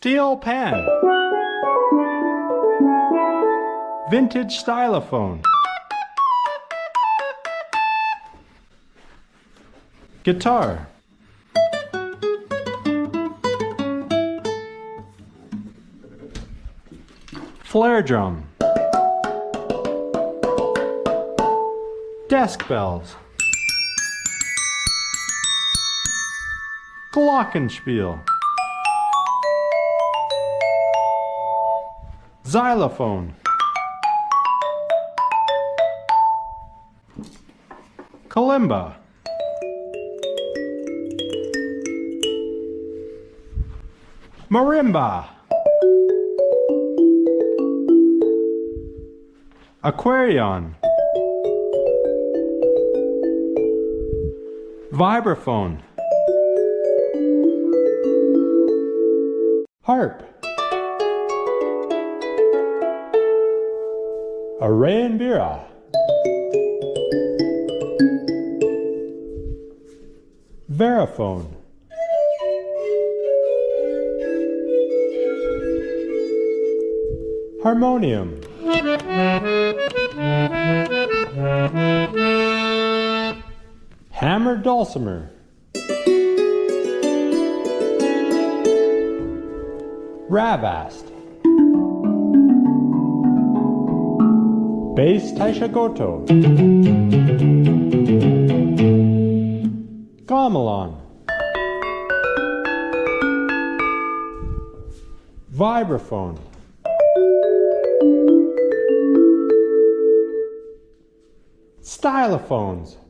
Steel pen. Vintage stylophone. Guitar. Flare drum. Desk bells. Glockenspiel. Xylophone. Kalimba. Marimba. Aquarion. Vibraphone. Harp. Arrayinbira. Veraphone. Harmonium. Hammer dulcimer. Ravast. Bass taishagoto. Gamelan. Vibraphone. Stylophones.